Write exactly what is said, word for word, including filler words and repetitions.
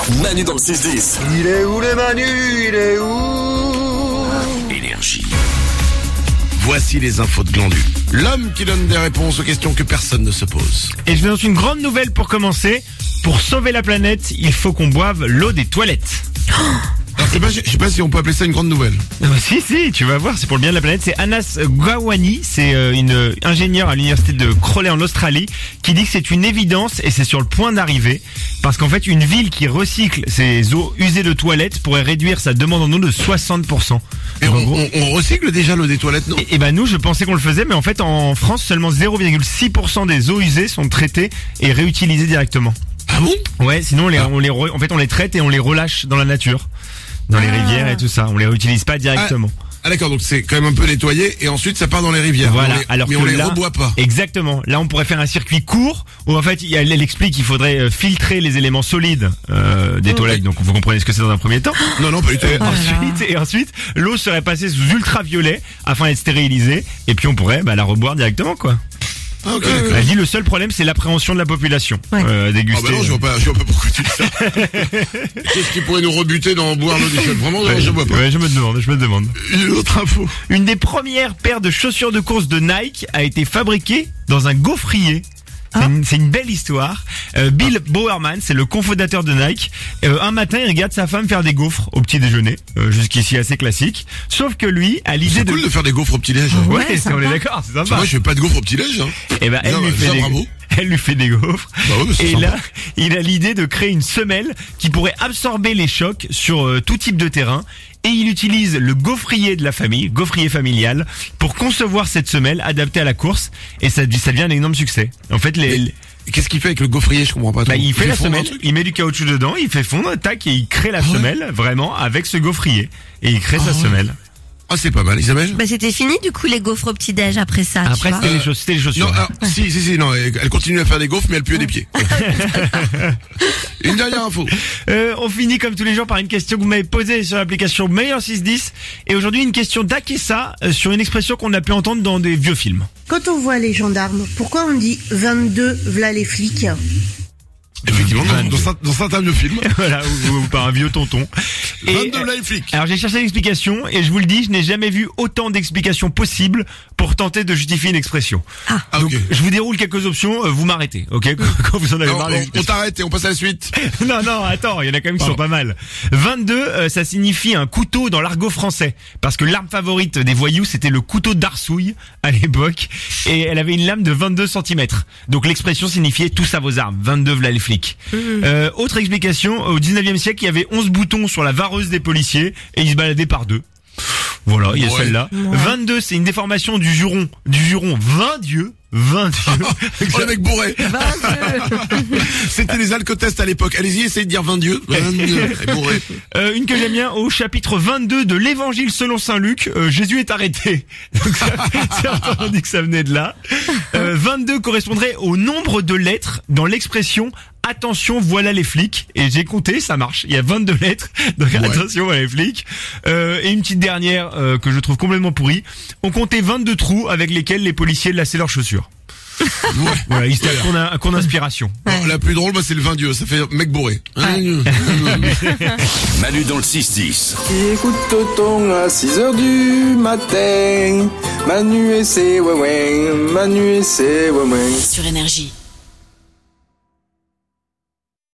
Manu dans le six dix. Il est où le Manu? Il est où? Énergie. Voici les infos de Glandu. L'homme qui donne des réponses aux questions que personne ne se pose. Et je vous annonce une grande nouvelle pour commencer. Pour sauver la planète, il faut qu'on boive l'eau des toilettes. Alors, je sais pas, je sais pas si on peut appeler ça une grande nouvelle. Euh, si, si, tu vas voir, c'est pour le bien de la planète. C'est Anas Gawani, c'est euh, une euh, ingénieure à l'université de Crawley en Australie, qui dit que c'est une évidence et c'est sur le point d'arriver. Parce qu'en fait, une ville qui recycle ses eaux usées de toilettes pourrait réduire sa demande en eau de soixante pour cent. Et Donc, on, en gros, on, on recycle déjà l'eau des toilettes, non? Et, et ben nous, je pensais qu'on le faisait, mais en fait, en France, seulement zéro virgule six pour cent des eaux usées sont traitées et réutilisées directement. Ah bon? Ouais, sinon on les, Ah. on les, re- en fait, on les traite et on les relâche dans la nature, dans les rivières et tout ça. On les réutilise pas directement. Ah d'accord, donc c'est quand même un peu nettoyé et ensuite ça part dans les rivières. Voilà. Mais on les, Alors mais que on les là, reboit pas. Exactement. Là, on pourrait faire un circuit court où en fait, il y a- elle, elle explique qu'il faudrait euh, filtrer les éléments solides euh, des Oh, toilettes. oui. Donc, vous comprenez ce que c'est dans un premier temps. Non, non, pas du tout. Euh, ensuite, et ensuite, l'eau serait passée sous ultraviolet afin d'être stérilisée. Et puis, on pourrait bah, la reboire directement, quoi. Ah ok, d'accord. Elle dit le seul problème, c'est l'appréhension de la population. Euh, Ah déguster. bah non, je vois pas, je vois pas pourquoi tu dis ça. Qu'est-ce qui pourrait nous rebuter dans boire l'eau des chiottes? Vraiment, non, Ouais, je vois pas. ouais, je me demande, je me demande. Une autre info. Une des premières paires de chaussures de course de Nike a été fabriquée dans un gaufrier. C'est une, c'est une belle histoire. Euh, Bill Bowerman, c'est le cofondateur de Nike. Euh, un matin, il regarde sa femme faire des gaufres au petit déjeuner. Euh, jusqu'ici assez classique. Sauf que lui a l'idée C'est de... cool de faire des gaufres au petit-déj. Ouais, Ouais, c'est- on est sympa. d'accord, c'est Moi, sympa. je fais pas de gaufres au petit-déj. Hein. Et ben, elle Déjà, lui fait déjà, des... bravo. Elle lui fait des gaufres. Bah ouais, mais c'est Et sympa. là, il a l'idée de créer une semelle qui pourrait absorber les chocs sur euh, tout type de terrain. Et il utilise le gaufrier de la famille, gaufrier familial, pour concevoir cette semelle adaptée à la course. Et ça, ça devient un énorme succès. En fait, les, Mais Qu'est-ce qu'il fait avec le gaufrier? Je comprends pas. bah, trop. il fait la fondre un semelle, truc il met du caoutchouc dedans, il fait fondre, tac, et il crée la Ah ouais semelle, vraiment, avec ce gaufrier. Et il crée sa ouais. semelle. Ah, c'est pas mal, Isabelle. Bah c'était fini du coup les gaufres au petit-déj après ça. tu Après, vois. c'était les, chauss- c'était les chaussures. Non, alors, si, si, si, non, elle continue à faire des gaufres, mais elle pue des pieds. Une dernière info. Euh, on finit comme tous les jours par une question que vous m'avez posée sur l'application Meilleur six dix. Et aujourd'hui, une question d'Akessa euh, sur une expression qu'on a pu entendre dans des vieux films. Quand on voit les gendarmes, pourquoi on dit vingt-deux v'là les flics? Effectivement, dans, dans, cer- dans certains vieux films. Voilà, ou, ou par un vieux tonton. Et, vingt-deux euh, là, les flics. alors j'ai cherché l'explication et je vous le dis, je n'ai jamais vu autant d'explications possibles pour tenter de justifier une expression. Ah, Donc ok. je vous déroule quelques options, euh, vous m'arrêtez, ok? Quand vous en avez Non, marre. on, on d'explications. t'arrête et on passe à la suite. Non, non, attends, il y en a quand même qui Pardon. sont pas mal. vingt-deux, euh, ça signifie un couteau dans l'argot français. Parce que l'arme favorite des voyous, c'était le couteau d'Arsouille, à l'époque. Et elle avait une lame de vingt-deux centimètres. Donc l'expression signifiait tous à vos armes. vingt-deux, v'là les flics. Euh, autre explication, au dix-neuvième siècle, il y avait onze boutons sur la vareuse des policiers, et ils se baladaient par deux. Voilà, il y a Ouais. celle-là. vingt-deux, c'est une déformation du juron, du juron vingt dieux. vingt dieux. Oh, le mec bourré. C'était les alcotests à l'époque. Allez-y, essayez de dire vingt dieux. vingt dieux. Et bourré. Euh, une que j'aime bien, au chapitre vingt-deux de l'évangile selon saint Luc, euh, Jésus est arrêté. Donc ça, certains ont dit que ça venait de là. Euh, vingt-deux correspondrait au nombre de lettres dans l'expression attention, voilà les flics. Et j'ai compté, ça marche. Il y a vingt-deux lettres. Donc Ouais. attention, voilà les flics. Euh, et une petite dernière euh, que je trouve complètement pourrie. On comptait vingt-deux trous avec lesquels les policiers lassaient leurs chaussures. Ouais. Voilà, histoire qu'on a, qu'on a inspiration. Bon, la plus drôle, moi, c'est le vingt dieux. Ça fait mec bourré. Manu dans le six dix. Écoute-t-on à six heures du matin? Manu et ses ouais ouais, Manu et ses ouais ouais. Sur Énergie.